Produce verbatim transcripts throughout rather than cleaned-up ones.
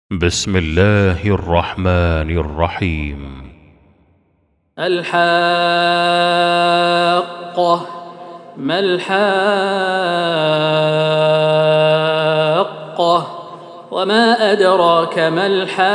بسم الله الرحمن الرحيم. الحاقة. ما الحاقة وما أدراك ما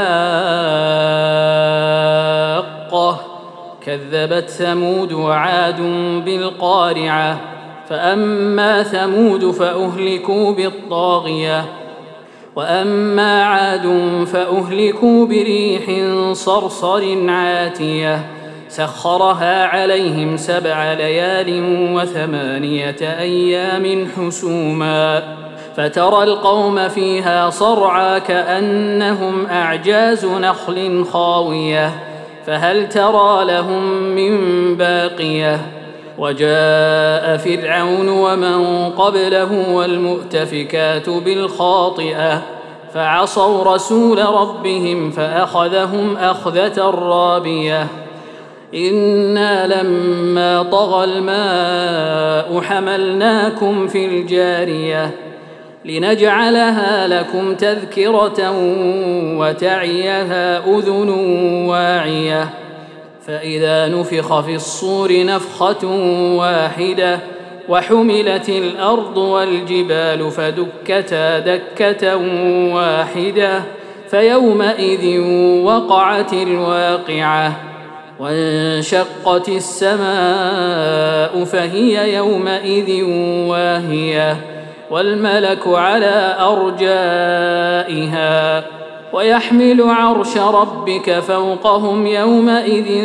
الحاقة. كذبت ثمود وعاد بالقارعة. فأما ثمود فأهلكوا بالطاغية وأما عاد فأهلكوا بريح صرصر عاتية سخرها عليهم سبع ليال وثمانية أيام حسوما فترى القوم فيها صرعى كأنهم أعجاز نخل خاوية فهل ترى لهم من باقية. وجاء فرعون ومن قبله والمؤتفكات بالخاطئة فعصوا رسول ربهم فأخذهم أخذة رابية. إنا لما طغى الماء حملناكم في الجارية لنجعلها لكم تذكرة وتعيها أذن واعية. فإذا نفخ في الصور نفخة واحدة وحملت الأرض والجبال فدكتا دكة واحدة فيومئذ وقعت الواقعة وانشقت السماء فهي يومئذ واهية والملك على أرجائها ويحمل عرش ربك فوقهم يومئذ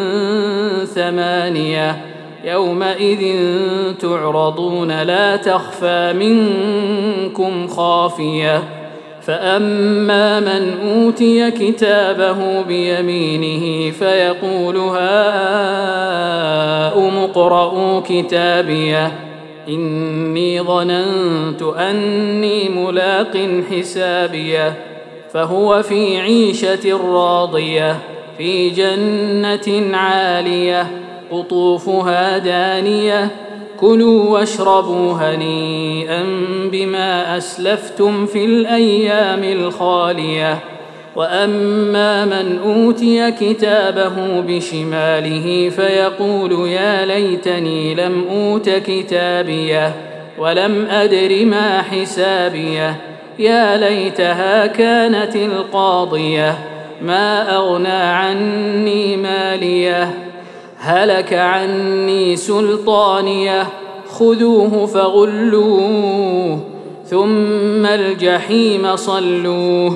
ثمانية. يومئذ تعرضون لا تخفى منكم خافية. فأما من أوتي كتابه بيمينه فيقول هاؤم اقرءوا كتابيه إني ظننت أني ملاق حسابيه فهو في عيشة راضية في جنة عالية قطوفها دانية كلوا واشربوا هنيئا بما أسلفتم في الأيام الخالية. وأما من أوتي كتابه بشماله فيقول يا ليتني لم أوت كتابيه ولم أدر ما حسابيه يا ليتها كانت القاضية ما أغنى عني ماليه هلك عني سلطانيه خذوه فغلوه ثم الجحيم صلوه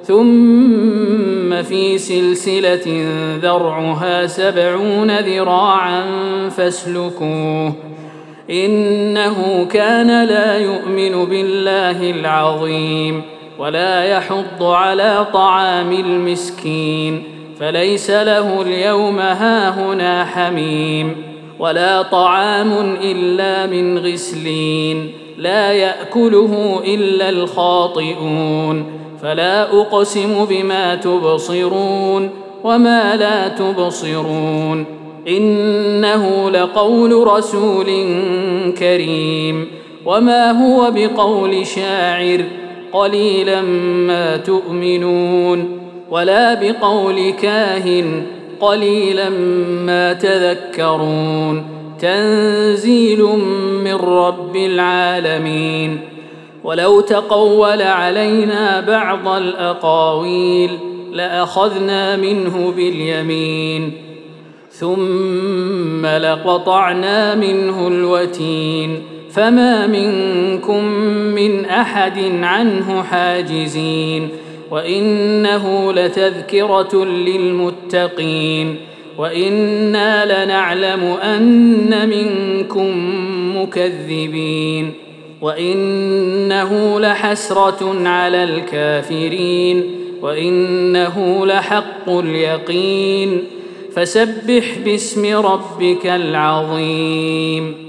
ثم في سلسلة ذرعها سبعون ذراعا فاسلكوه إنه كان لا يؤمن بالله العظيم ولا يحض على طعام المسكين فليس له اليوم هاهنا حميم ولا طعام إلا من غسلين لا يأكله إلا الخاطئون. فلا أقسم بما تبصرون وما لا تبصرون إنه لقول رسول كريم وما هو بقول شاعر قليلا ما تؤمنون ولا بقول كاهن قليلا ما تذكرون تنزيل من رب العالمين. ولو تقول علينا بعض الأقاويل لأخذنا منه باليمين ثم لقطعنا منه الوتين فما منكم من أحد عنه حاجزين. وإنه لتذكرة للمتقين وإنا لنعلم أن منكم مكذبين وإنه لحسرة على الكافرين وإنه لحق اليقين فسبح باسم ربك العظيم.